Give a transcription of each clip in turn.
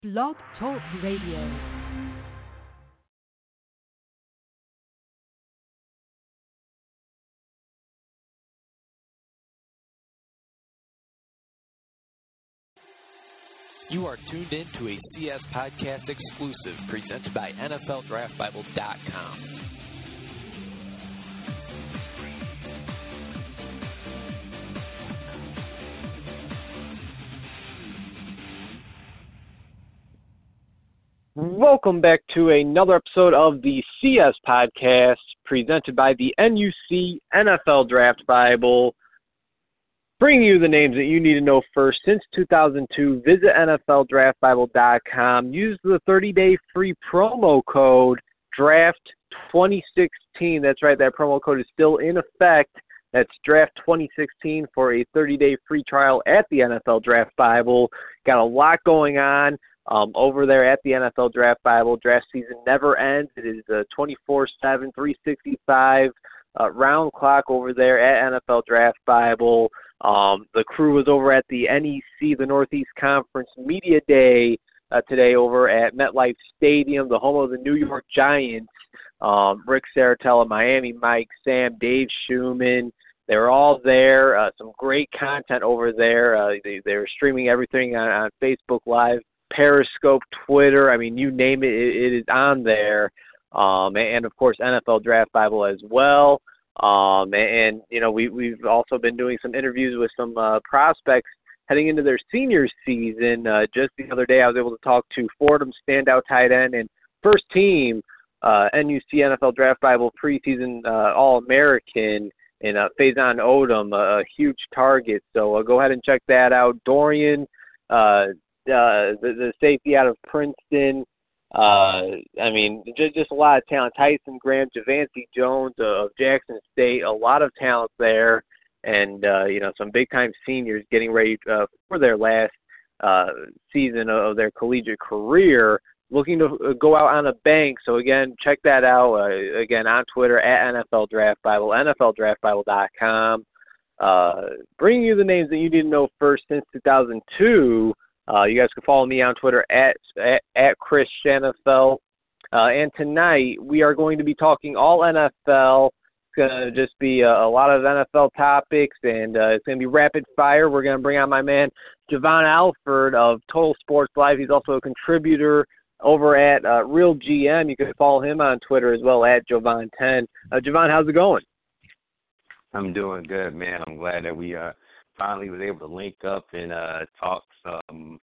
Blog Talk Radio. You are tuned in to a CS Podcast exclusive presented by NFLDraftBible.com. Welcome back to another episode of the CS Podcast presented by the NUC NFL Draft Bible. Bringing you the names that you need to know first since 2002. Visit NFLDraftBible.com. Use the 30-day free promo code DRAFT2016. That's right, that promo code is still in effect. That's DRAFT2016 for a 30-day free trial at the NFL Draft Bible. Got a lot going on over there at the NFL Draft Bible. Draft season never ends. It is a 24/7, 365 round clock over there at NFL Draft Bible. The crew was over at the NEC, the Northeast Conference Media Day today over at MetLife Stadium, the home of the New York Giants. Rick Saratella, Miami Mike, Sam, Dave Schumann. They were all there. Some great content over there. They were streaming everything on Facebook Live, Periscope, Twitter. I mean, you name it, it is on there. And of course, NFL Draft Bible as well. And you know, we've also been doing some interviews with some prospects heading into their senior season. Just the other day, I was able to talk to Fordham standout tight end and first team NUC NFL Draft Bible preseason All-American and Faison Odom, a huge target. So go ahead and check that out. Dorian, the safety out of Princeton. I mean, just a lot of talent. Tyson Graham, Javante Jones of Jackson State, a lot of talent there, and you know, some big-time seniors getting ready for their last season of their collegiate career, looking to go out on a bang. So again, check that out. Again, on Twitter at NFL Draft Bible, NFLDraftBible.com. Bringing you the names that you need to know first since 2002. You guys can follow me on Twitter at Chris Shanafel. And tonight we are going to be talking all NFL. It's going to just be a lot of NFL topics, and it's going to be rapid fire. We're going to bring on my man Javon Alford of Total Sports Live. He's also a contributor over at Real GM. You can follow him on Twitter as well at Jovan10. Javon, how's it going? I'm doing good, man. I'm glad that we finally was able to link up and talk some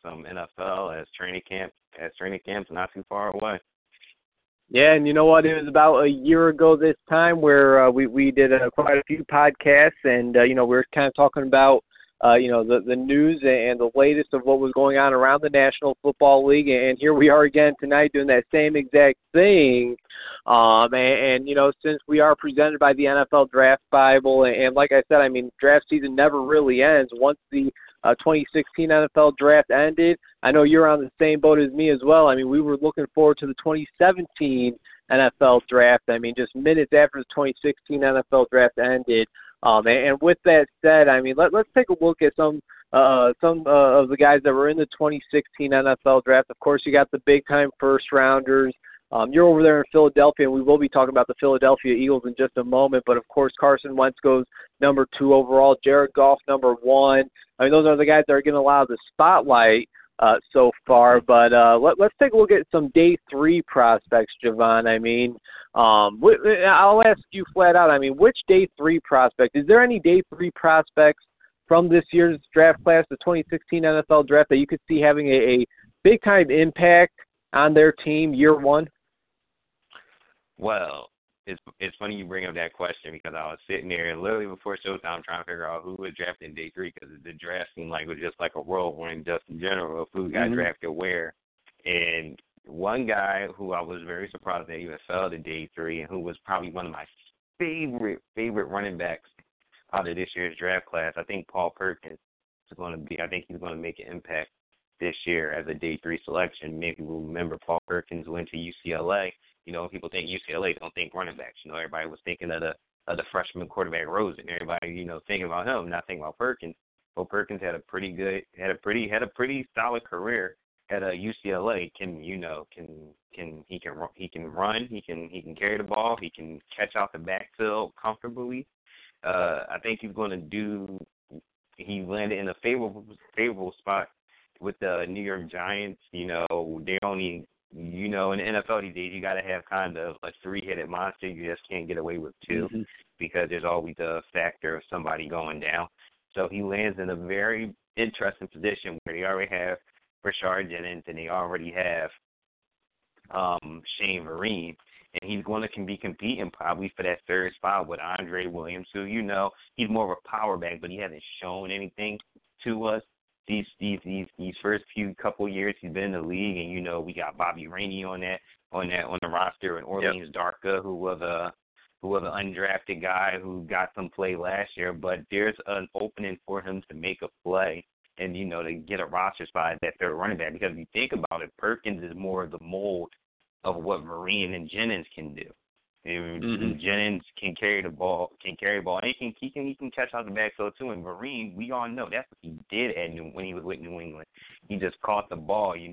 NFL as training camps not too far away. Yeah, and you know what? It was about a year ago this time where we did quite a few podcasts, and you know, we were kind of talking about you know, the news and the latest of what was going on around the National Football League, and here we are again tonight doing that same exact thing. And you know, since we are presented by the NFL Draft Bible, and like I said, I mean, draft season never really ends. Once the 2016 NFL Draft ended, I know you're on the same boat as me as well. I mean, we were looking forward to the 2017 NFL Draft. I mean, just minutes after the 2016 NFL Draft ended. And with that said, I mean, let's take a look at some of the guys that were in the 2016 NFL Draft. Of course, you got the big-time first-rounders. You're over there in Philadelphia, and we will be talking about the Philadelphia Eagles in just a moment. But, of course, Carson Wentz goes number 2 overall. Jared Goff, number 1. I mean, those are the guys that are getting a lot of the spotlight so far. But let's take a look at some day 3 prospects, Javon. I mean, I'll ask you flat out, I mean, which day 3 prospect, is there any day 3 prospects from this year's draft class, the 2016 NFL Draft, that you could see having a big-time impact on their team year 1? Well, it's funny you bring up that question because I was sitting there literally before showtime trying to figure out who was drafted in day 3 because the draft seemed like it was just like a whirlwind just in general of who got drafted where. And one guy who I was very surprised that even fell to day 3 and who was probably one of my favorite running backs out of this year's draft class, I think Paul Perkins is going to be. I think he's going to make an impact this year as a day 3 selection. Maybe we'll remember Paul Perkins went to UCLA. You know, people think UCLA, don't think running backs. You know, everybody was thinking of the freshman quarterback Rosen. Everybody, you know, thinking about him, not thinking about Perkins. Well, Perkins had a pretty solid career at UCLA can run, he can carry the ball, he can catch out the backfield comfortably. I think he's going to do. He landed in a favorable spot with the New York Giants. They only, in the NFL these days, you got to have kind of a three-headed monster. You just can't get away with two because there's always a factor of somebody going down. So he lands in a very interesting position where they already have Rashard Jennings and they already have Shane Vereen. And he's going to be competing probably for that third spot with Andre Williams, who, he's more of a power back, but he hasn't shown anything to us these first few couple years he's been in the league. And, we got Bobby Rainey on the roster, and Orleans Darka, who was an undrafted guy who got some play last year. But there's an opening for him to make a play and, to get a roster spot at that third running back. Because if you think about it, Perkins is more of the mold of what Vereen and Jennings can do. Jennings can carry the ball, and he can catch out the backfield too. And Vereen, we all know that's what he did when he was with New England. He just caught the ball. He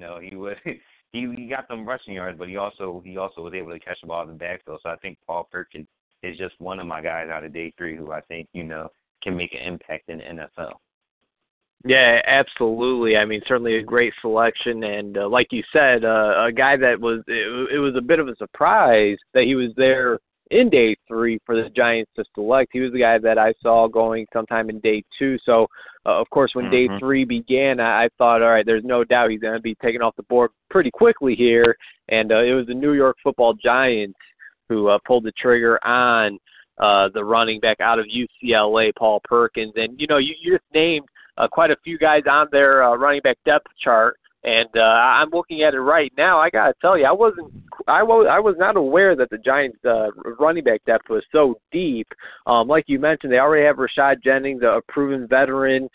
got some rushing yards, but he also was able to catch the ball in the backfield. So I think Paul Perkins is just one of my guys out of day three who I think can make an impact in the NFL. Yeah, absolutely. I mean, certainly a great selection, and like you said, a guy that it was a bit of a surprise that he was there in day three for the Giants to select. He was the guy that I saw going sometime in day two. So, of course, when day three began, I thought, all right, there's no doubt he's going to be taken off the board pretty quickly here, and it was the New York Football Giants who pulled the trigger on the running back out of UCLA, Paul Perkins. And, you just named quite a few guys on their running back depth chart, and I'm looking at it right now. I gotta tell you, I was not aware that the Giants' running back depth was so deep. Like you mentioned, they already have Rashad Jennings, a proven veteran.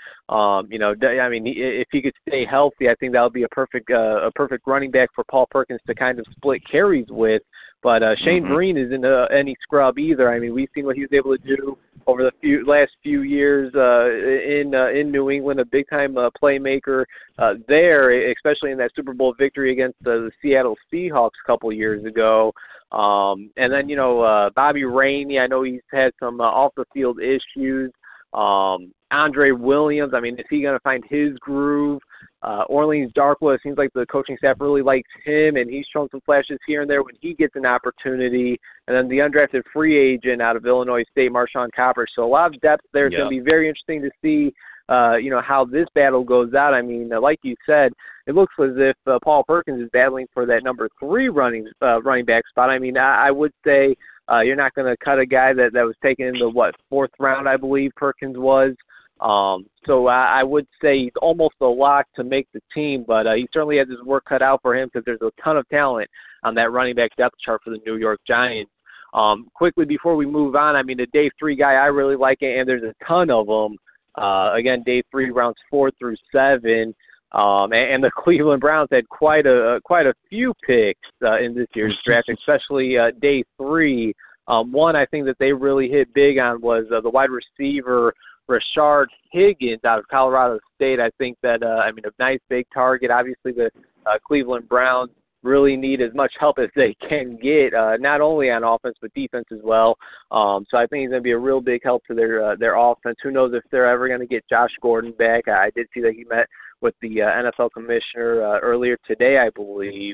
If he could stay healthy, I think that would be a perfect running back for Paul Perkins to kind of split carries with. But Shane Vereen isn't any scrub either. I mean, we've seen what he was able to do over the last few years in New England, a big-time playmaker there, especially in that Super Bowl victory against the Seattle Seahawks a couple years ago. And then, Bobby Rainey, I know he's had some off-the-field issues. Andre Williams, I mean, is he going to find his groove? Orleans Darkwa, it seems like the coaching staff really likes him, and he's shown some flashes here and there when he gets an opportunity. And then the undrafted free agent out of Illinois State, Marshawn Copper. So a lot of depth there. It's going to be very interesting to see, how this battle goes out. I mean, like you said, it looks as if Paul Perkins is battling for that number 3 running back spot. I mean, I would say you're not going to cut a guy that was taken in the, 4th round, I believe Perkins was. So I would say he's almost a lock to make the team, but he certainly has his work cut out for him because there's a ton of talent on that running back depth chart for the New York Giants. Quickly before we move on, I mean, the day 3 guy I really like it, and there's a ton of them. Again, day 3, rounds 4 through 7. And the Cleveland Browns had quite a few picks in this year's draft, especially day 3. One I think that they really hit big on was the wide receiver Rashard Higgins out of Colorado State. I think that a nice big target. Obviously, the Cleveland Browns really need as much help as they can get, not only on offense but defense as well. So I think he's going to be a real big help to their offense. Who knows if they're ever going to get Josh Gordon back? I did see that he met with the NFL commissioner earlier today, I believe.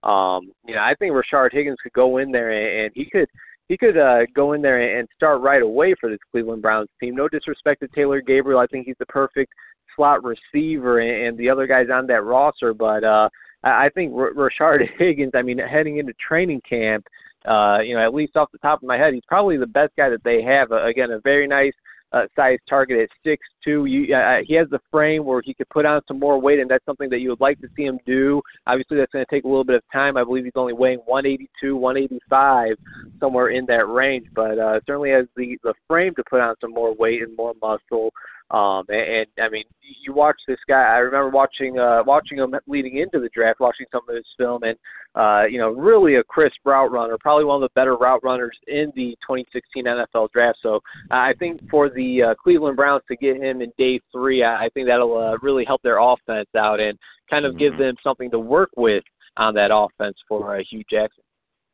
I think Rashard Higgins could go in there and he could go in there and start right away for this Cleveland Browns team. No disrespect to Taylor Gabriel. I think he's the perfect slot receiver and the other guys on that roster. But I think Rashard Higgins, heading into training camp, at least off the top of my head, he's probably the best guy that they have. Again, a very nice size target at 6'2". He has the frame where he could put on some more weight, and that's something that you would like to see him do. Obviously, that's going to take a little bit of time. I believe he's only weighing 182, 185, somewhere in that range, but certainly has the frame to put on some more weight and more muscle. And I mean, you watch this guy. I remember watching him leading into the draft, watching some of his film, and really a crisp route runner, probably one of the better route runners in the 2016 NFL draft. So I think for the Cleveland Browns to get him in day 3, I think that'll really help their offense out and kind of give them something to work with on that offense for Hugh Jackson.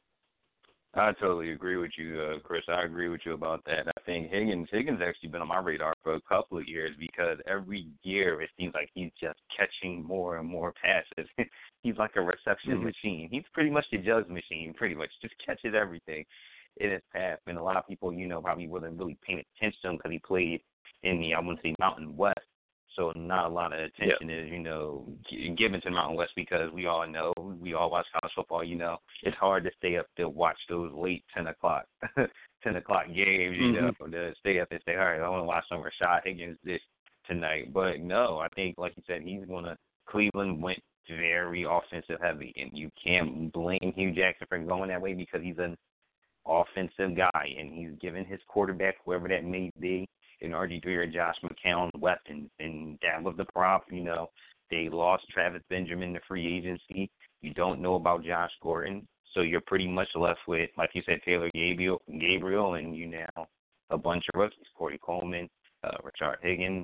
I totally agree with you, Chris. I agree with you about that. I think Higgins actually been on my radar for a couple of years because every year it seems like he's just catching more and more passes. He's like a reception machine. He's pretty much the Jugs machine, pretty much. Just catches everything in his path. And a lot of people, probably wasn't really paying attention to him because he played in the, I wouldn't say Mountain West. So not a lot of attention is, given to Mountain West because we all watch college football, it's hard to stay up to watch those late 10 o'clock games, to stay up and say, all right, I want to watch some Rashad Higgins tonight. But no, I think, like you said, Cleveland went very offensive heavy, and you can't blame Hugh Jackson for going that way because he's an offensive guy, and he's given his quarterback, whoever that may be, in RG3 or Josh McCown, weapons, and that was the problem. They lost Travis Benjamin to free agency. You don't know about Josh Gordon, so you're pretty much left with, like you said, Taylor Gabriel, and now a bunch of rookies: Corey Coleman, Rashard Higgins,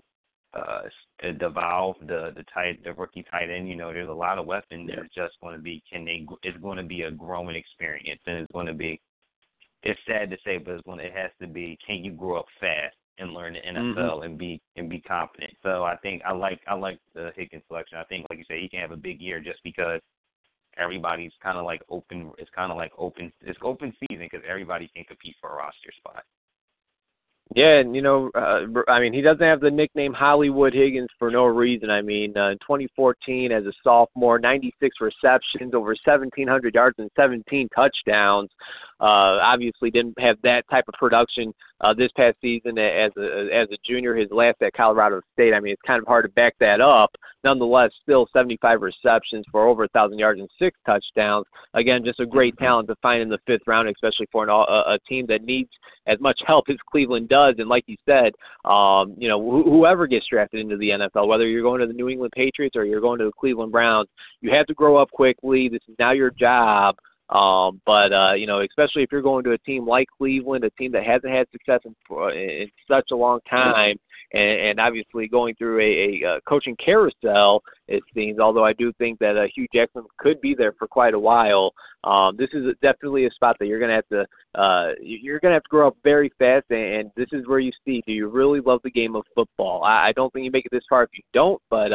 DeVal, the rookie tight end. There's a lot of weapons. Yeah. It's just going to be it's going to be a growing experience, and it's going to be. It's sad to say, but it has to be. Can you grow up fast and learn the NFL and be confident? So I think I like the Higgins selection. I think, like you said, he can have a big year just because everybody's kind of like open. It's kind of like open. It's open season because everybody can compete for a roster spot. Yeah, and he doesn't have the nickname Hollywood Higgins for no reason. I mean, in 2014 as a sophomore, 96 receptions, over 1,700 yards and 17 touchdowns. Obviously didn't have that type of production this past season as a junior, his last at Colorado State. I mean, it's kind of hard to back that up. Nonetheless, still 75 receptions for over 1,000 yards and 6 touchdowns. Again, just a great talent to find in the 5th round, especially for a team that needs as much help as Cleveland does. And like you said, whoever gets drafted into the NFL, whether you're going to the New England Patriots or you're going to the Cleveland Browns, you have to grow up quickly. This is now your job. But especially if you're going to a team like Cleveland, a team that hasn't had success in such a long time, and obviously going through a coaching carousel, it seems, although I do think that Hugh Jackson could be there for quite a while. This is definitely a spot that you're going to have to grow up very fast, and this is where you see, do you really love the game of football? I don't think you make it this far if you don't, but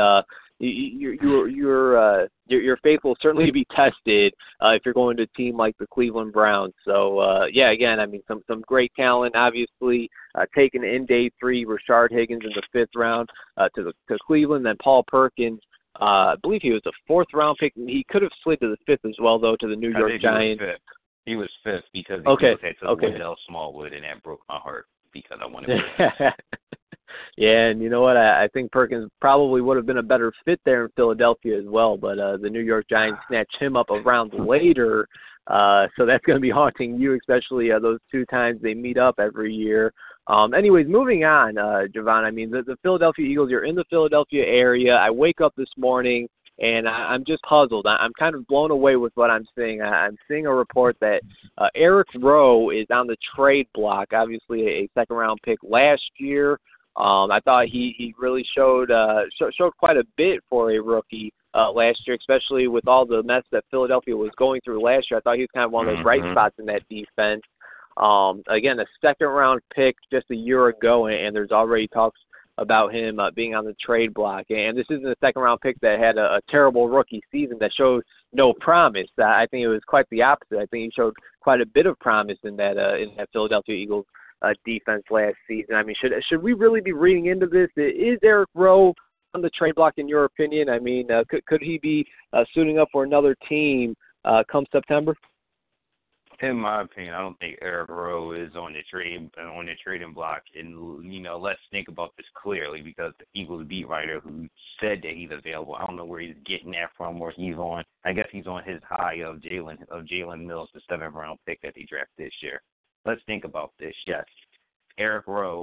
your faith will certainly be tested if you're going to a team like the Cleveland Browns. So again, I mean, some great talent, obviously taken in day 3, Rashard Higgins in the 5th round to Cleveland, then Paul Perkins. I believe he was a 4th round pick. He could have slid to the 5th as well, though, to the New York Giants. He was 5th because he had to Wendell Smallwood, and that broke my heart because I wanted to. Yeah, and you know what? I think Perkins probably would have been a better fit there in Philadelphia as well, but the New York Giants snatched him up a round later, so that's going to be haunting you, especially those 2 times they meet up every year. Anyways, moving on, Javon, I mean, the Philadelphia Eagles, you're in the Philadelphia area. I wake up this morning, and I'm just puzzled. I'm kind of blown away with what I'm seeing. I'm seeing a report that Eric Rowe is on the trade block, obviously a second-round pick last year. I thought he really showed quite a bit for a rookie last year, especially with all the mess that Philadelphia was going through last year. I thought he was kind of one of those bright spots in that defense. Again, a second-round pick just a year ago, and there's already talks about him being on the trade block. And this isn't a second-round pick that had a terrible rookie season that showed no promise. I think it was quite the opposite. I think he showed quite a bit of promise in that Philadelphia Eagles defense last season. I mean, should we really be reading into this? Is Eric Rowe on the trade block in your opinion? I mean, could he be suiting up for another team come September? In my opinion, I don't think Eric Rowe is on the trading block. And let's think about this clearly, because the Eagles beat writer who said that he's available, I don't know where he's getting that from, or he's on. I guess he's on his high of Jalen Mills, the 7th round pick that they drafted this year. Let's think about this. Yes, Eric Rowe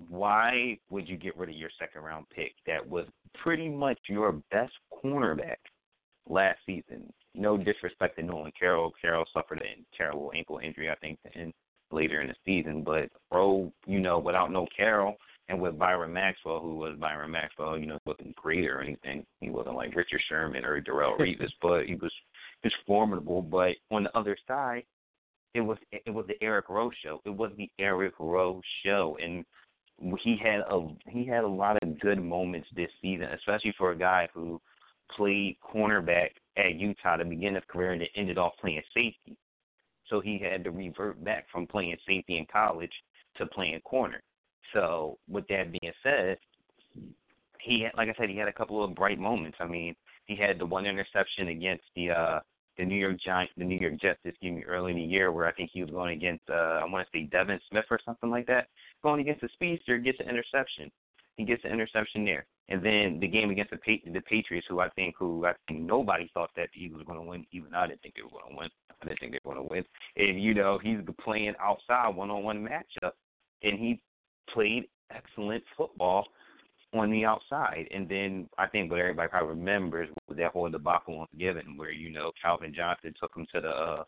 why would you get rid of your second-round pick that was pretty much your best cornerback last season? No disrespect to Nolan Carroll. Carroll suffered a terrible ankle injury, I think, later in the season. But, without no Carroll and with Byron Maxwell, who was Byron Maxwell, wasn't great or anything. He wasn't like Richard Sherman or Darrelle Revis, but he was formidable. But on the other side, it was the Eric Rowe show. It was the Eric Rowe show, and he had a lot of good moments this season, especially for a guy who played cornerback at Utah to begin his career and then ended off playing safety. So he had to revert back from playing safety in college to playing corner. So with that being said, he had a couple of bright moments. I mean, he had the one interception against the New York Jets, early in the year, where I think he was going against, I want to say Devin Smith or something like that, going against the speedster, gets an interception. He gets the interception there. And then the game against the Patriots, who I think nobody thought that the Eagles were going to win. Even I didn't think they were going to win. I didn't think they were going to win. And, he's playing outside one-on-one matchup, and he played excellent football on the outside. And then I think what everybody probably remembers was that whole debacle on Thanksgiving where, Calvin Johnson took him to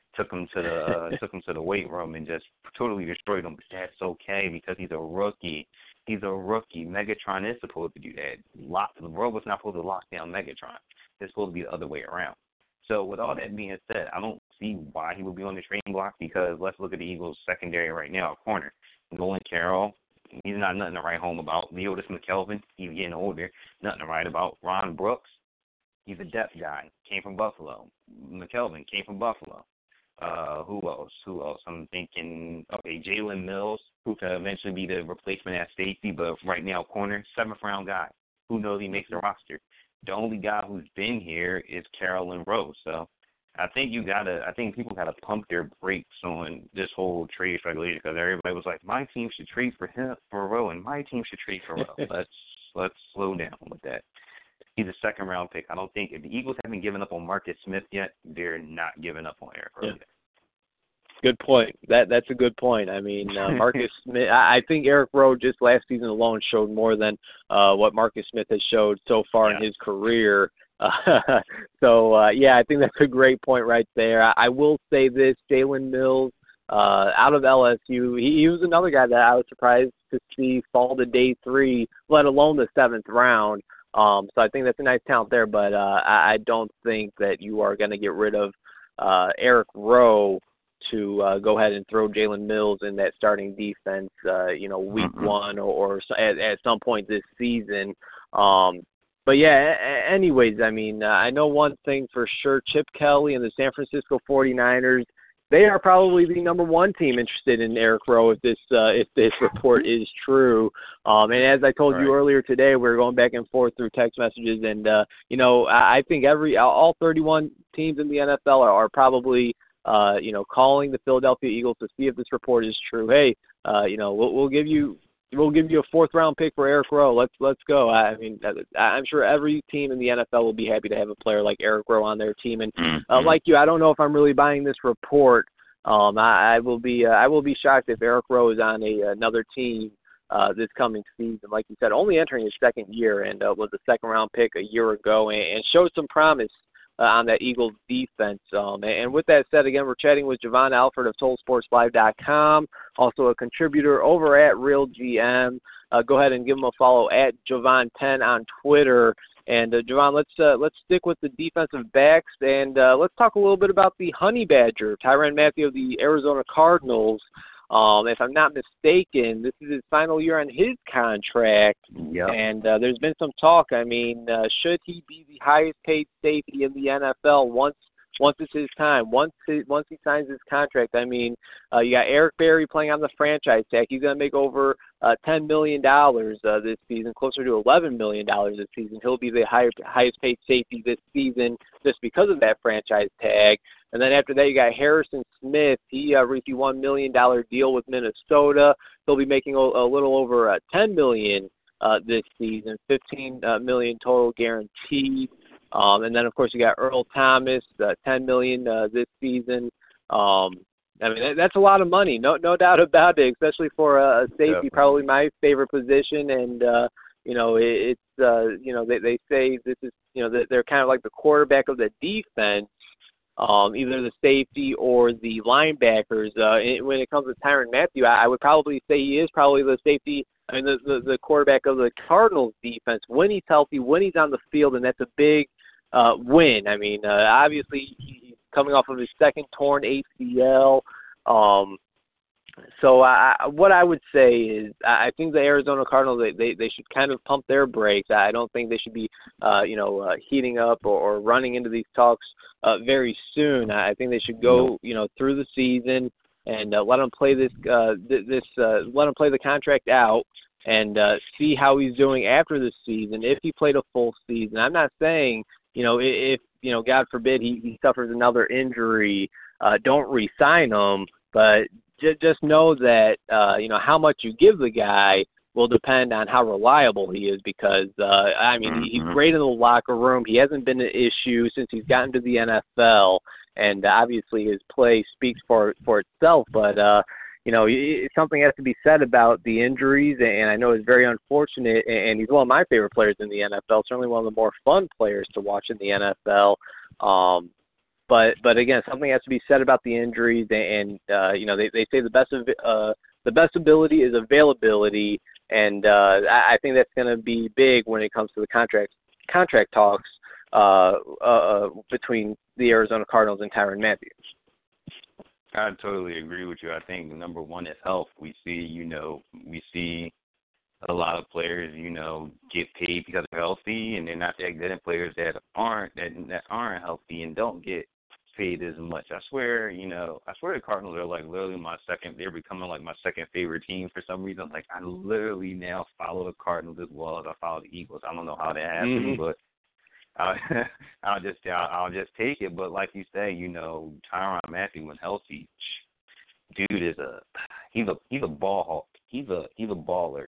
the weight room and just totally destroyed him. But that's okay because he's a rookie. He's a rookie. Megatron is supposed to do that. The world was not supposed to lock down Megatron. It's supposed to be the other way around. So with all that being said, I don't see why he would be on the trading block because let's look at the Eagles' secondary right now, corner. Nolan Carroll, he's not nothing to write home about. Leotis McKelvin, he's getting older, nothing to write about. Ron Brooks, he's a depth guy, came from Buffalo. McKelvin came from Buffalo. Who else? I'm thinking, Jalen Mills, who could eventually be the replacement at safety, but right now corner, 7th-round guy. Who knows he makes the roster? The only guy who's been here is Carolyn Rowe. So I think people gotta pump their brakes on this whole trade speculation because everybody was like, my team should trade for Rowe, and my team should trade for Rowe. Let's slow down with that. He's a 2nd-round pick. I don't think if the Eagles haven't given up on Marcus Smith yet, they're not giving up on Eric Rowe yet. Good point. That's a good point. I mean, Marcus Smith, I think Eric Rowe just last season alone showed more than what Marcus Smith has showed so far in his career. I think that's a great point right there. I will say this, Jalen Mills, out of LSU, he was another guy that I was surprised to see fall to day 3, let alone the 7th round. So I think that's a nice talent there, but I don't think that you are going to get rid of Eric Rowe to go ahead and throw Jalen Mills in that starting defense, week 1 or at some point this season. Anyways, I mean, I know one thing for sure, Chip Kelly and the San Francisco 49ers, they are probably the number 1 team interested in Eric Rowe if this report is true. And as I told you earlier today, we're going back and forth through text messages, and I think all 31 teams in the NFL are probably calling the Philadelphia Eagles to see if this report is true. Hey, we'll give you a 4th-round pick for Eric Rowe. Let's go. I mean, I'm sure every team in the NFL will be happy to have a player like Eric Rowe on their team. And like you, I don't know if I'm really buying this report. I will be shocked if Eric Rowe is on another team this coming season. Like you said, only entering his 2nd year and was a 2nd-round pick a year ago and showed some promise on that Eagles defense. And with that said, again, we're chatting with Javon Alford of TotalSportsLive.com, also a contributor over at RealGM. Go ahead and give him a follow at Javon10 on Twitter. And Javon, let's stick with the defensive backs and let's talk a little bit about the Honey Badger, Tyrann Mathieu of the Arizona Cardinals. If I'm not mistaken, this is his final year on his contract. Yep. And there's been some talk. I mean, should he be the highest paid safety in the NFL once it's his time, once he signs his contract? I mean, you got Eric Berry playing on the franchise tag. He's going to make over $10 million this season, closer to $11 million this season. He'll be the highest paid safety this season just because of that franchise tag. And then after that, you got Harrison Smith. He reached a $1 million deal with Minnesota. He'll be making a little over $10 million this season, $15 million total guaranteed. And then, of course, you got Earl Thomas, $10 million this season. I mean, that's a lot of money, no doubt about it, especially for a safety, Definitely. probably my favorite position. And they say this is, they're kind of like the quarterback of the defense, either the safety or the linebackers. When it comes to Tyrann Mathieu, I would probably say he is probably the safety. I mean, the quarterback of the Cardinals defense when he's healthy, when he's on the field, and that's a big win. I mean, obviously he's coming off of his second torn ACL. So what I would say is I think the Arizona Cardinals, they should kind of pump their brakes. I don't think they should be, heating up or running into these talks very soon. I think they should go, through the season and let him play let him play the contract out and see how he's doing after the season. If he played a full season, I'm not saying, if God forbid he suffers another injury, don't re-sign him, but just know that, how much you give the guy will depend on how reliable he is because, he's great in the locker room. He hasn't been an issue since he's gotten to the NFL, and obviously his play speaks for itself. But, something has to be said about the injuries, and I know it's very unfortunate, and he's one of my favorite players in the NFL, certainly one of the more fun players to watch in the NFL. But again, something has to be said about the injuries, and they say the best ability is availability, and I think that's going to be big when it comes to the contract talks between the Arizona Cardinals and Tyrann Mathieu. I totally agree with you. I think number one is health. We see a lot of players, get paid because they're healthy, and they're not that good. And players that aren't healthy and don't get paid as much. I swear the Cardinals are like literally they're becoming like my second favorite team for some reason. Like I literally now follow the Cardinals as well as I follow the Eagles. I don't know how that happened, but I'll just take it. But like you say, Tyrann Mathieu when healthy, dude is he's a ball hawk. He's a baller.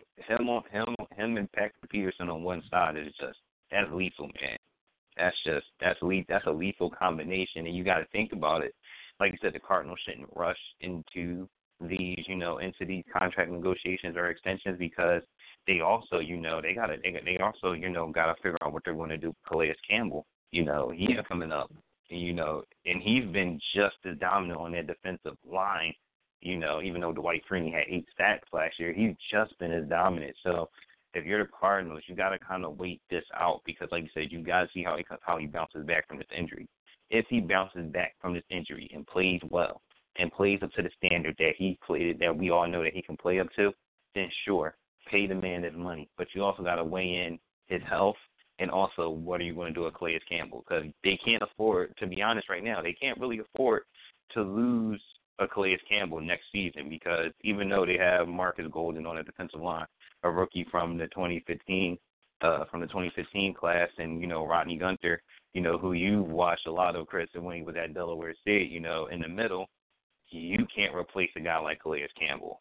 Him and Patrick Peterson on one side is that's lethal, man. That's a lethal combination, and you got to think about it. Like you said, the Cardinals shouldn't rush into these, into these contract negotiations or extensions because they also, got to figure out what they're going to do with Calais Campbell. He's coming up, and he's been just as dominant on that defensive line. Even though Dwight Freeney had 8 sacks last year, he's just been as dominant. So if you're the Cardinals, you got to kind of wait this out because, like you said, you got to see how he bounces back from this injury. If he bounces back from this injury and plays well and plays up to the standard that we all know that he can play up to, then sure, pay the man his money. But you also got to weigh in his health and also what are you going to do with Calais Campbell because they can't afford, to be honest right now, they can't really afford to lose a Calais Campbell next season because even though they have Marcus Golden on the defensive line, a rookie from the 2015 class, and Rodney Gunter, who you watched a lot of, Chris, and when he was at Delaware State, in the middle, you can't replace a guy like Calais Campbell.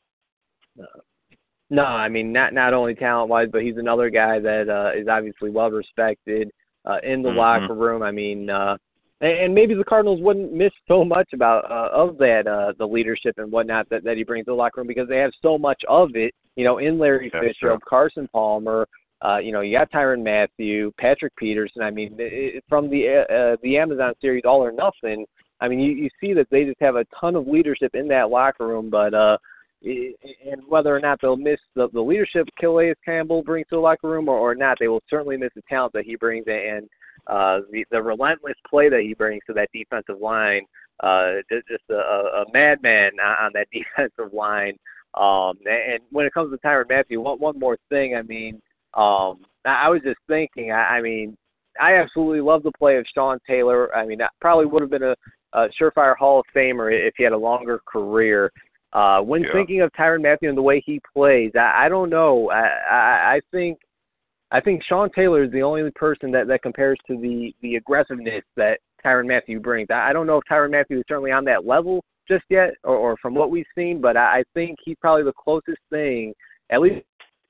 No, I mean not only talent wise, but he's another guy that is obviously well respected in the locker room. I mean, and maybe the Cardinals wouldn't miss so much about of that the leadership and whatnot that he brings to the locker room because they have so much of it. In Larry Fitzgerald, Carson Palmer, you got Tyrann Mathieu, Patrick Peterson. I mean, from the Amazon series, All or Nothing. I mean, you see that they just have a ton of leadership in that locker room, but and whether or not they'll miss the leadership Calais Campbell brings to the locker room or not, they will certainly miss the talent that he brings and the relentless play that he brings to that defensive line. Just a madman on that defensive line. And when it comes to Tyrann Mathieu, one more thing. I mean, I was just thinking. I mean, I absolutely love the play of Sean Taylor. I mean, that probably would have been a surefire Hall of Famer if he had a longer career. Thinking of Tyrann Mathieu and the way he plays, I don't know. I think Sean Taylor is the only person that compares to the aggressiveness that Tyrann Mathieu brings. I don't know if Tyrann Mathieu is certainly on that level just yet, or from what we've seen, but I think he's probably the closest thing, at least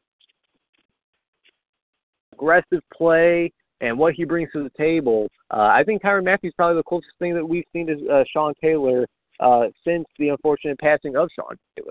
aggressive play and what he brings to the table. I think Tyrann Mathieu is probably the closest thing that we've seen to Sean Taylor since the unfortunate passing of Sean Taylor.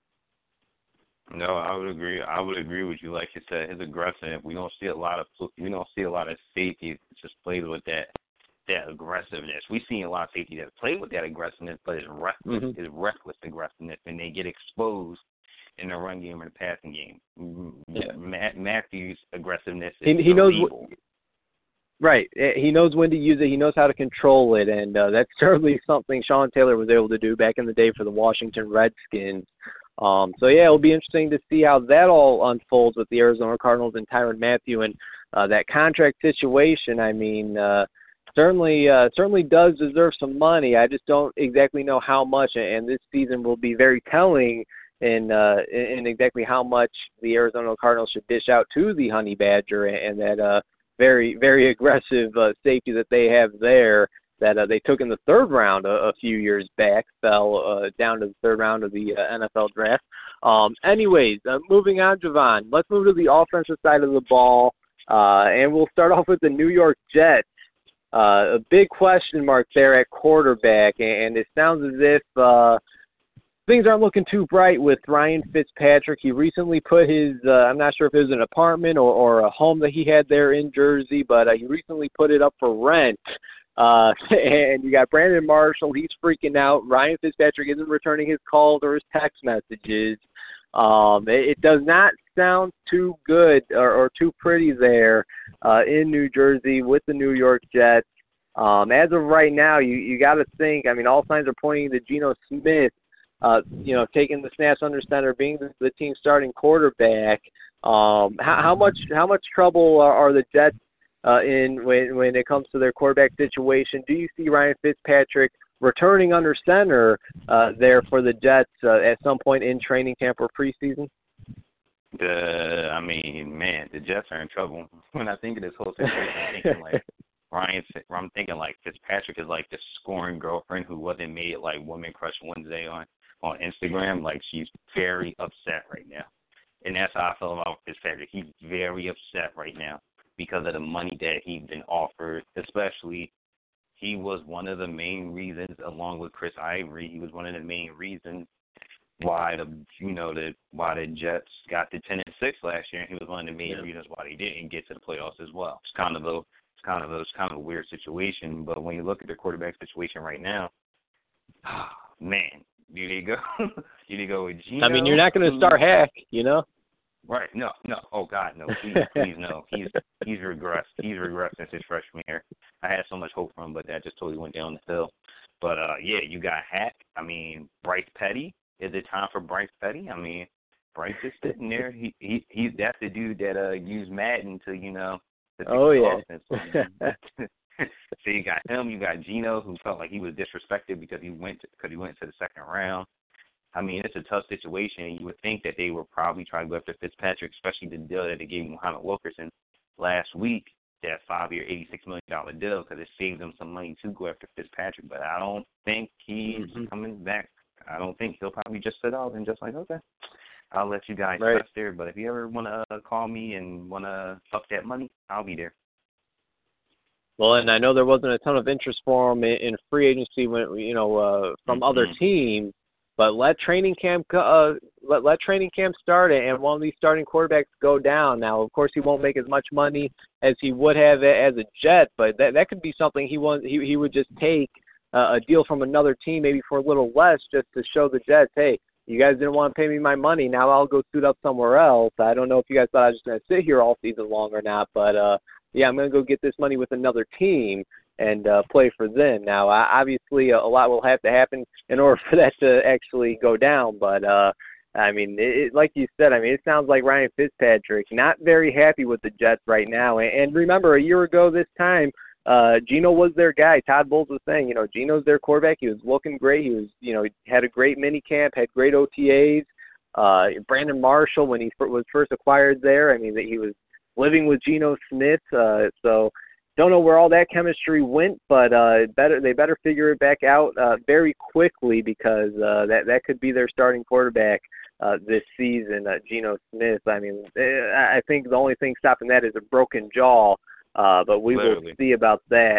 No, I would agree. I would agree with you. Like you said, his aggressiveness. We don't see a lot of safeties just played with that aggressiveness. We see a lot of safeties that play with that aggressiveness, but it's reckless. It's reckless aggressiveness, and they get exposed in the run game or the passing game. Yeah. Matthews' aggressiveness is he knows evil. Right. He knows when to use it. He knows how to control it, and that's certainly something Sean Taylor was able to do back in the day for the Washington Redskins. So, yeah, it'll be interesting to see how that all unfolds with the Arizona Cardinals and Tyrann Mathieu and that contract situation. I mean, certainly does deserve some money. I just don't exactly know how much, and this season will be very telling in exactly how much the Arizona Cardinals should dish out to the Honey Badger and that very, very aggressive safety that they have there that they took in the third round a few years back, fell down to the third round of the NFL draft. Anyways, moving on, Javon, let's move to the offensive side of the ball, and we'll start off with the New York Jets. A big question mark there at quarterback, and it sounds as if things aren't looking too bright with Ryan Fitzpatrick. He recently put his, I'm not sure if it was an apartment or a home that he had there in Jersey, but he recently put it up for rent. And you got Brandon Marshall. He's freaking out. Ryan Fitzpatrick isn't returning his calls or his text messages. It does not sound too good or too pretty there in New Jersey with the New York Jets. As of right now, you got to think, I mean, all signs are pointing to Geno Smith, taking the snaps under center, being the team's starting quarterback. How much trouble are the Jets in when it comes to their quarterback situation? Do you see Ryan Fitzpatrick returning under center there for the Jets at some point in training camp or preseason? The Jets are in trouble. When I think of this whole situation, I'm thinking like Fitzpatrick is like the scoring girlfriend who wasn't made like Woman Crush Wednesday on Instagram. Like, she's very upset right now. And that's how I feel about Fitzpatrick. He's very upset right now because of the money that he's been offered. Especially, he was one of the main reasons, along with Chris Ivory, he was one of the main reasons why the Jets got to 10-6 last year, and he was one of the main reasons why they didn't get to the playoffs as well. It's kind of a weird situation, but when you look at the quarterback situation right now, man, do they go with Geno? I mean, you're not going to start Hack, Right? No. Oh God, no. Please, no. He's regressed. He's regressed since his freshman year. I had so much hope for him, but that just totally went down the hill. But you got Hack. I mean, Bryce Petty. Is it time for Bryce Petty? I mean, Bryce is sitting there. He's that's the dude that used Madden to offense. So you got him. You got Geno, who felt like he was disrespected because he went to the second round. I mean, it's a tough situation. You would think that they would probably try to go after Fitzpatrick, especially the deal that they gave Muhammad Wilkerson last week, that 5-year, $86 million deal, because it saved them some money to go after Fitzpatrick. But I don't think he's coming back. I don't think he'll probably just sit out and just like, okay, I'll let you guys rest there. But if you ever want to call me and want to fuck that money, I'll be there. Well, and I know there wasn't a ton of interest for him in free agency when from other teams. But let training camp start, and one of these starting quarterbacks go down. Now, of course, he won't make as much money as he would have as a Jet, but that could be something he would just take a deal from another team, maybe for a little less, just to show the Jets, hey, you guys didn't want to pay me my money. Now I'll go suit up somewhere else. I don't know if you guys thought I was just going to sit here all season long or not, but I'm going to go get this money with another team and play for them. Now, obviously, a lot will have to happen in order for that to actually go down. But, like you said, it sounds like Ryan Fitzpatrick not very happy with the Jets right now. And remember, a year ago this time, Geno was their guy. Todd Bowles was saying, Geno's their quarterback. He was looking great. He was, he had a great mini camp, had great OTAs. Brandon Marshall, when he was first acquired there, that he was living with Geno Smith. So don't know where all that chemistry went, but they better figure it back out very quickly, because that could be their starting quarterback this season, Geno Smith. I think the only thing stopping that is a broken jaw But we Literally. will see about that.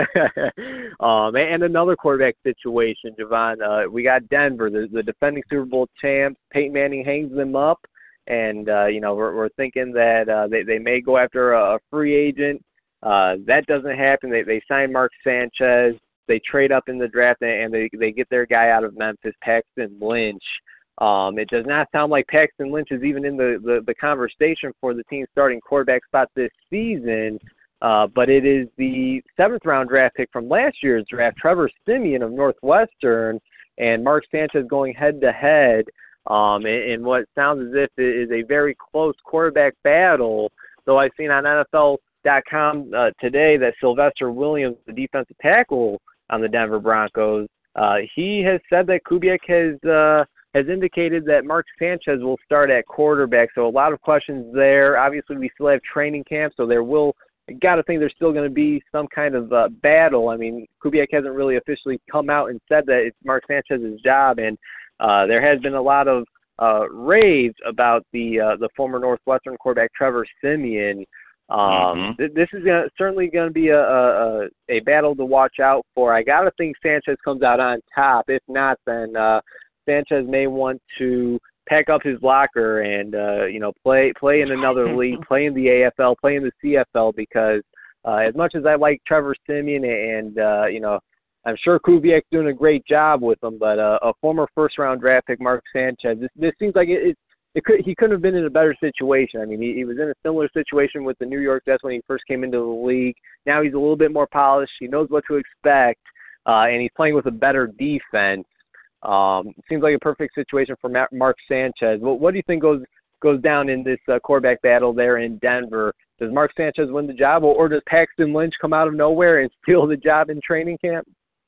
And another quarterback situation, Javon. We got Denver, the defending Super Bowl champs. Peyton Manning hangs them up, and we're thinking that they may go after a free agent. That doesn't happen. They sign Mark Sanchez. They trade up in the draft, and they get their guy out of Memphis, Paxton Lynch. It does not sound like Paxton Lynch is even in the conversation for the team's starting quarterback spot this season, but it is the 7th-round draft pick from last year's draft, Trevor Siemian of Northwestern, and Mark Sanchez going head-to-head in what sounds as if it is a very close quarterback battle, though I've seen on NFL.com today that Sylvester Williams, the defensive tackle on the Denver Broncos, he has said that Kubiak has indicated that Mark Sanchez will start at quarterback. So a lot of questions there. Obviously, we still have training camp, so got to think there's still going to be some kind of battle. I mean, Kubiak hasn't really officially come out and said that it's Mark Sanchez's job, and there has been a lot of raves about the former Northwestern quarterback Trevor Siemian. This is certainly going to be a battle to watch out for. I got to think Sanchez comes out on top. If not, then Sanchez may want to pack up his locker and play in another league, play in the AFL, play in the CFL, because as much as I like Trevor Siemian and I'm sure Kubiak's doing a great job with him, but a former first-round draft pick, Mark Sanchez, this seems like he couldn't have been in a better situation. I mean, he was in a similar situation with the New York Jets when he first came into the league. Now he's a little bit more polished. He knows what to expect, and he's playing with a better defense. Seems like a perfect situation for Mark Sanchez. What do you think goes down in this quarterback battle there in Denver? Does Mark Sanchez win the job, or does Paxton Lynch come out of nowhere and steal the job in training camp?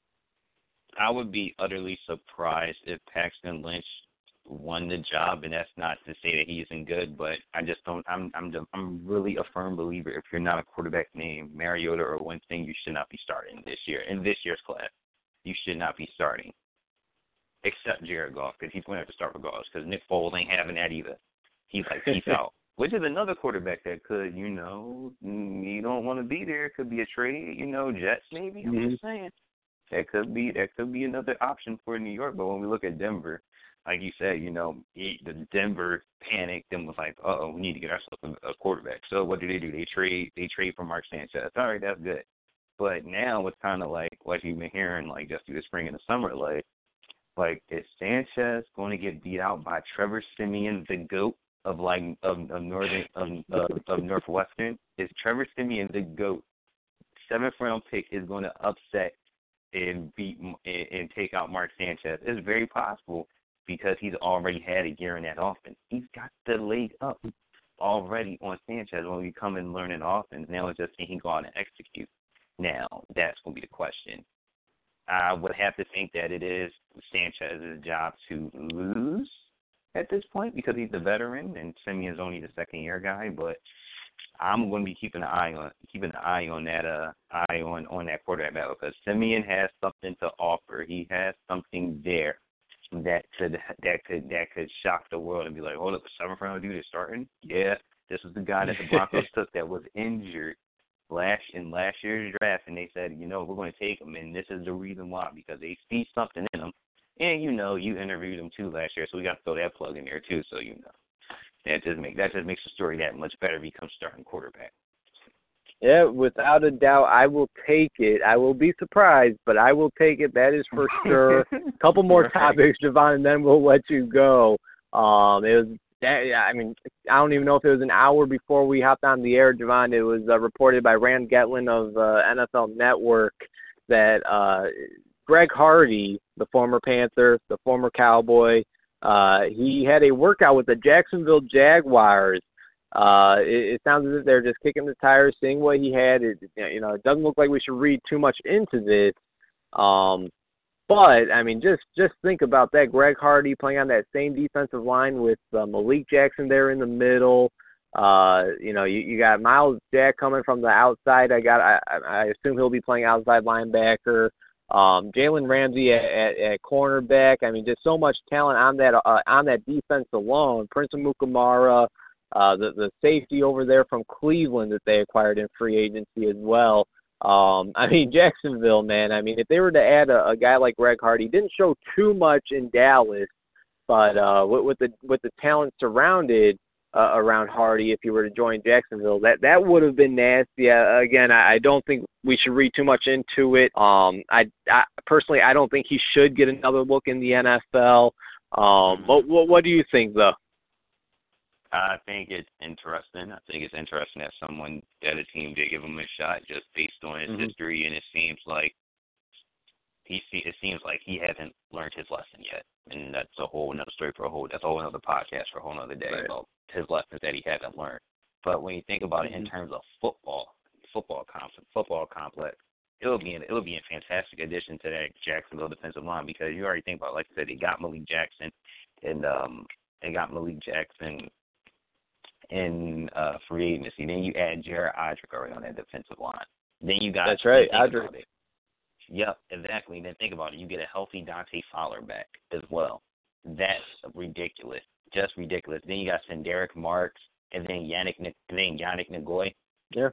I would be utterly surprised if Paxton Lynch won the job, and that's not to say that he isn't good, but I just don't. I'm really a firm believer. If you're not a quarterback named Mariota or Winston, you should not be starting this year. In this year's class, you should not be starting, except Jared Goff, because he's going to have to start regardless. Because Nick Foles ain't having that either. He's like, peace out. Which is another quarterback that could, you don't want to be there. Could be a trade, Jets maybe. I'm just saying that could be another option for New York. But when we look at Denver, like you said, the Denver panicked and was like, we need to get ourselves a quarterback. So what do? They trade for Mark Sanchez. All right, that's good. But now it's kind of like what you've been hearing, like just through the spring and the summer, like is Sanchez going to get beat out by Trevor Siemian, the GOAT of Northwestern? Is Trevor Siemian the GOAT? 7th round pick is going to upset and beat and take out Mark Sanchez. It's very possible, because he's already had a year in that offense. He's got the leg up already on Sanchez when we come and learn an offense. Now it's just can he go out and execute? Now, that's going to be the question. I would have to think that it is Sanchez's job to lose at this point, because he's the veteran and Simeon's only the second-year guy. But I'm going to be keeping an eye on that quarterback battle, because Simeon has something to offer. He has something there that could shock the world and be like, hold up, a 7th round dude is starting? Yeah, this was the guy that the Broncos took that was injured in last year's draft, and they said, we're going to take him, and this is the reason why, because they see something in him, and you interviewed him too last year, so we got to throw that plug in there too, so that just makes the story that much better. Become starting quarterback. Yeah, without a doubt, I will take it. I will be surprised, but I will take it. That is for sure. A couple more topics, Javon, and then we'll let you go. It was, I don't even know if it was an hour before we hopped on the air, Javon. It was reported by Rand Getlin of NFL Network that Greg Hardy, the former Panther, the former Cowboy, he had a workout with the Jacksonville Jaguars. It sounds as if they're just kicking the tires, seeing what he had. It doesn't look like we should read too much into this. But, just think about that. Greg Hardy playing on that same defensive line with Malik Jackson there in the middle. You got Miles Jack coming from the outside. I assume he'll be playing outside linebacker. Jalen Ramsey at cornerback. Just so much talent on that defense alone. Prince Amukamara, the safety over there from Cleveland that they acquired in free agency as well. I mean, Jacksonville, man. I mean, if they were to add a guy like Greg Hardy, didn't show too much in Dallas, but with the talent surrounded around Hardy, if he were to join Jacksonville, that would have been nasty. Again, I don't think we should read too much into it. I personally, I don't think he should get another look in the NFL. What do you think, though? I think it's interesting. I think it's interesting that a team did give him a shot just based on his history, and it seems like he hasn't learned his lesson yet, and that's a whole another story that's a whole another podcast for a whole another day about his lessons that he hasn't learned. But when you think about it in terms of football complex, it'll be a fantastic addition to that Jacksonville defensive line, because you already think about, like I said, they got Malik Jackson in free agency. Then you add Jared Odrick already on that defensive line. Then you got Odrick. Yep, exactly. Then think about it. You get a healthy Dante Fowler back as well. That's ridiculous. Just ridiculous. Then you got Senderick Marks and then Yannick Ngakoue. Yeah.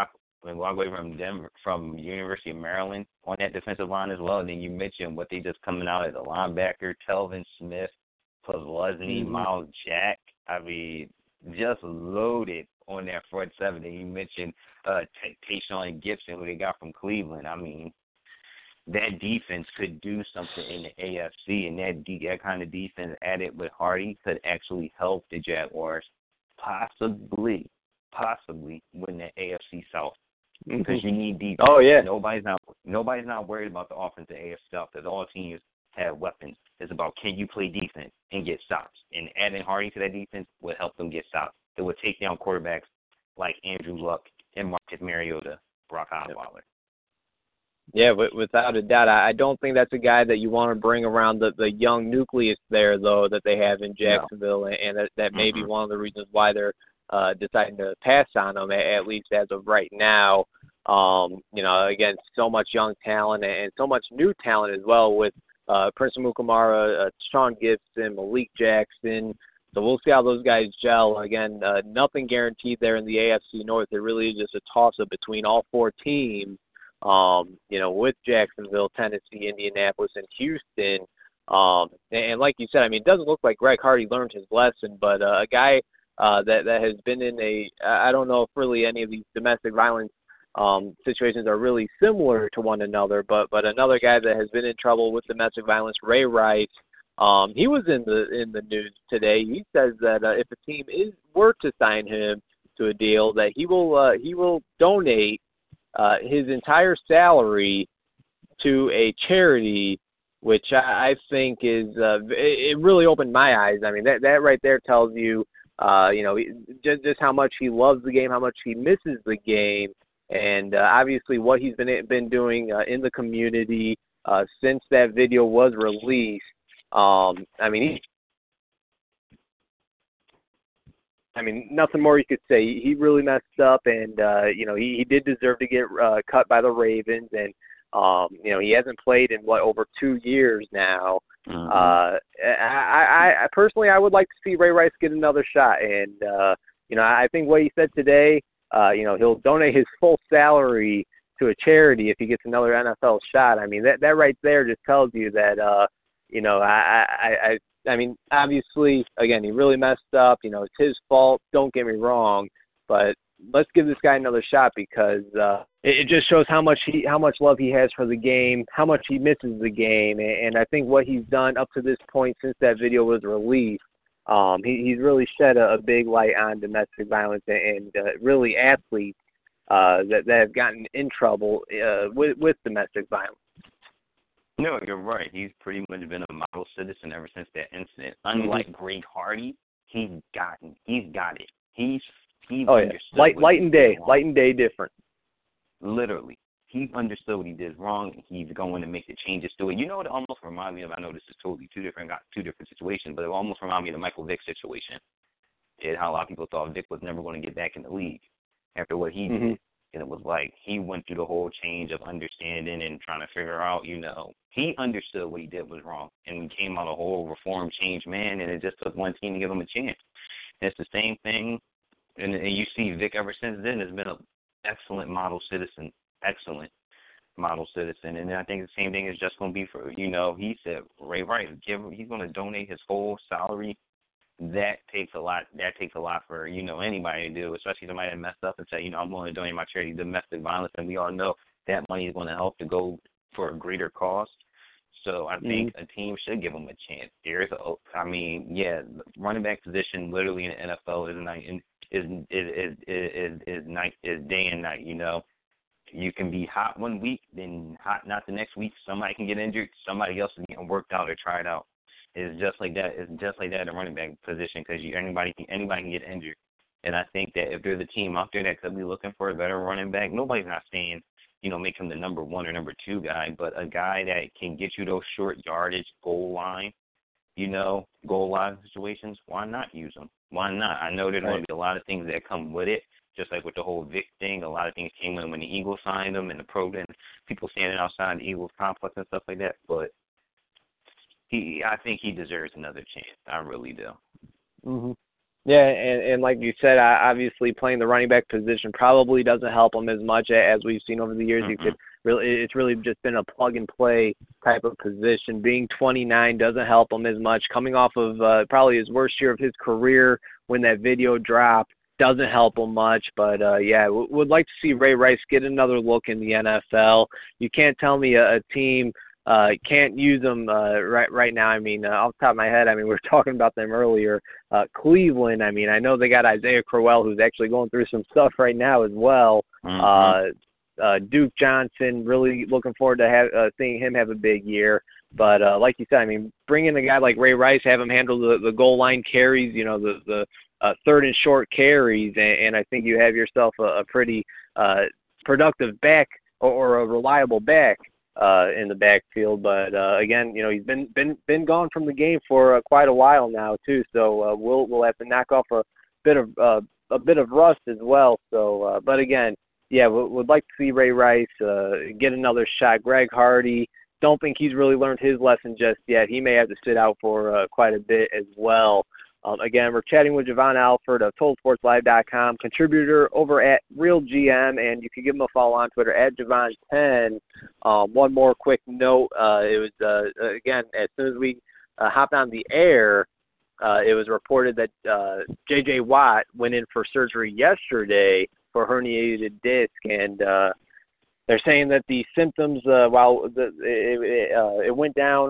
Ngakoue from University of Maryland on that defensive line as well. And then you mentioned what they just coming out as a linebacker, Telvin Smith, Posluszny, Miles Jack. I mean, just loaded on that front seven. And you mentioned Tayshaun Gibson, who they got from Cleveland. I mean, that defense could do something in the AFC, and that kind of defense added with Hardy could actually help the Jaguars possibly win the AFC South, because you need defense. Oh yeah. Nobody's not worried about the offense of the AFC South, because all teams have weapons. It's about, can you play defense and get stops? And adding Hardy to that defense would help them get stops. It would take down quarterbacks like Andrew Luck and Marcus Mariota, Brock Osweiler. Yeah, without a doubt. I don't think that's a guy that you want to bring around the young nucleus there, though, that they have in Jacksonville, and that may be one of the reasons why they're deciding to pass on him, at least as of right now. Again, so much young talent and so much new talent as well with Prince Amukamara, Sean Gibson, Malik Jackson. So we'll see how those guys gel. Again, nothing guaranteed there in the AFC North. It really is just a toss-up between all four teams. With Jacksonville, Tennessee, Indianapolis, and Houston. And like you said, I mean, it doesn't look like Greg Hardy learned his lesson, but a guy that has been in I don't know if really any of these domestic violence situations are really similar to one another, but another guy that has been in trouble with domestic violence, Ray Rice, he was in the news today. He says that if a team were to sign him to a deal, that he will donate his entire salary to a charity, which I think is it really opened my eyes. I mean, that right there tells you, just how much he loves the game, how much he misses the game, and obviously what he's been doing in the community since that video was released. Nothing more you could say. He really messed up, and he did deserve to get cut by the Ravens, and he hasn't played in over 2 years now. I personally, I would like to see Ray Rice get another shot, and I think what he said today, he'll donate his full salary to a charity if he gets another NFL shot. I mean, that right there just tells you that I mean, obviously, again, he really messed up. It's his fault. Don't get me wrong, but let's give this guy another shot, because it just shows how much love he has for the game, how much he misses the game, and I think what he's done up to this point since that video was released, he's really shed a big light on domestic violence and really athletes that have gotten in trouble with domestic violence. No, you're right. He's pretty much been a model citizen ever since that incident. Unlike Greg Hardy, he's got it. He's understood. Light and day different. Literally. He understood what he did wrong, and he's going to make the changes to it. You know what it almost reminds me of? I know this is totally two different situations, but it almost reminds me of the Michael Vick situation. And how a lot of people thought Vick was never going to get back in the league after what he did. And it was like he went through the whole change of understanding and trying to figure out, he understood what he did was wrong. And he came out a whole reform change man, and it just took one team to give him a chance. And it's the same thing, and you see Vic ever since then has been an excellent model citizen, excellent model citizen. And I think the same thing is just going to be for, he said, Ray Rice, he's going to donate his whole salary. That takes a lot. That takes a lot for, anybody to do, especially somebody that messed up and say, I'm going to donate my charity to domestic violence. And we all know that money is going to help to go for a greater cause. So I think a team should give them a chance. Running back position literally in the NFL is day and night. You can be hot one week, then hot not the next week. Somebody can get injured. Somebody else is getting worked out or tried out. It's just like that. It's just like that in the running back position because anybody can get injured. And I think that if there's a team out there that could be looking for a better running back, nobody's not saying, make him the number 1 or number 2 guy, but a guy that can get you those short yardage goal line situations, why not use him? Why not? I know there's going to be a lot of things that come with it, just like with the whole Vic thing. A lot of things came in when the Eagles signed him and the program, people standing outside the Eagles complex and stuff like that. But I think he deserves another chance. I really do. Mm-hmm. Yeah, and like you said, obviously playing the running back position probably doesn't help him as much as we've seen over the years. It's really just been a plug and play type of position. Being 29 doesn't help him as much. Coming off of probably his worst year of his career when that video dropped doesn't help him much. But would like to see Ray Rice get another look in the NFL. You can't tell me a team can't use them right now. I mean, off the top of my head, we were talking about them earlier. Cleveland, I know they got Isaiah Crowell, who's actually going through some stuff right now as well. Duke Johnson, really looking forward to seeing him have a big year. But like you said, bring in a guy like Ray Rice, have him handle the goal line carries, the third and short carries, and I think you have yourself a pretty productive back or a reliable back in the backfield. But again, he's been gone from the game for quite a while now too. So we'll have to knock off a bit of rust as well. So, but again, would like to see Ray Rice get another shot. Greg Hardy, don't think he's really learned his lesson just yet. He may have to sit out for quite a bit as well. Again, we're chatting with Javon Alford of TotalSportsLive.com, contributor over at RealGM, and you can give him a follow on Twitter at Javon10. One more quick note. It was, again, as soon as we hopped on the air, it was reported that J.J. Watt went in for surgery yesterday for herniated disc, and they're saying that the symptoms, it went down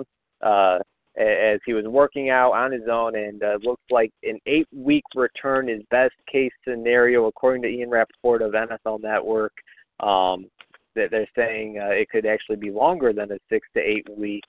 as he was working out on his own, and looks like an 8-week return is best case scenario, according to Ian Rappaport of NFL Network. That they're saying it could actually be longer than a 6 to 8 week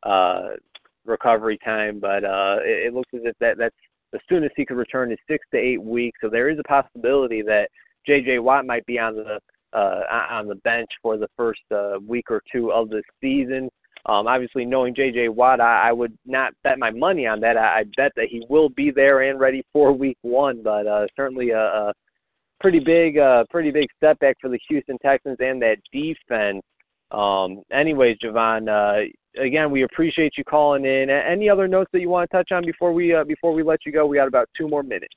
recovery time, but it looks as if that's the soonest he could return is 6 to 8 weeks. So there is a possibility that J.J. Watt might be on the bench for the first week or two of the season. Obviously, knowing J.J. Watt, I would not bet my money on that. I bet that he will be there and ready for Week 1, but certainly a pretty big step back for the Houston Texans and that defense. Anyways, Javon, again, we appreciate you calling in. Any other notes that you want to touch on before we let you go? We got about 2 more minutes.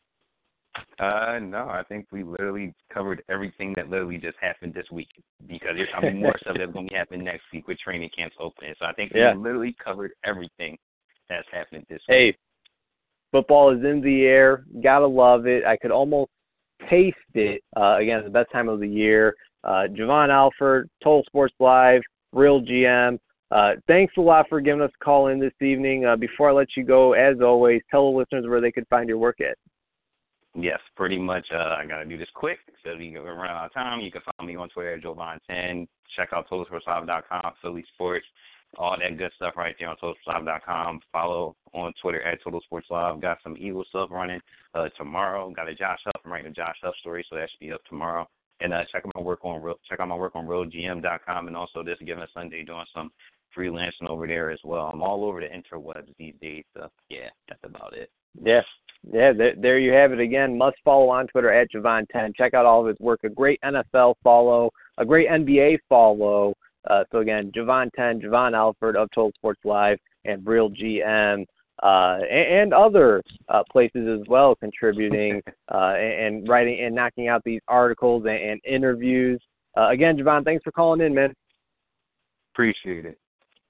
No, I think we literally covered everything that literally just happened this week, because there's more stuff that's going to be happening next week with training camps opening. So I think we literally covered everything that's happening this week. Hey, football is in the air. Gotta love it. I could almost taste it. Again, it's the best time of the year. Javon Alford, Total Sports Live, Real GM. Thanks a lot for giving us a call in this evening. Before I let you go, as always, tell the listeners where they could find your work at. Yes, pretty much. I got to do this quick so we can run out of time. You can follow me on Twitter at Jovan10. Check out TotalSportsLive.com, Philly Sports, all that good stuff right there on TotalSportsLive.com. Follow on Twitter at TotalSportsLive. Got some Eagles stuff running tomorrow. Got a Josh Huff. I'm writing a Josh Huff story, so that should be up tomorrow. And check out my work on RealGM.com, and also this Given Sunday doing some freelancing over there as well. I'm all over the interwebs these days, so yeah, that's about it. Yes. Yeah, there you have it again. Must follow on Twitter at Javon10. Check out all of his work. A great NFL follow, a great NBA follow. So again, Javon10, Javon Alford of Total Sports Live, and Real GM. and other places as well, contributing and writing and knocking out these articles and interviews. Again, Javon, thanks for calling in, man. Appreciate it.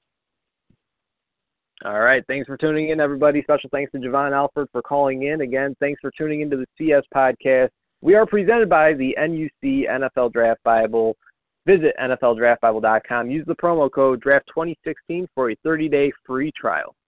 All right, thanks for tuning in, everybody. Special thanks to Javon Alford for calling in. Again, thanks for tuning into the CS Podcast. We are presented by the NUC NFL Draft Bible. Visit NFLDraftBible.com. Use the promo code DRAFT2016 for a 30-day free trial.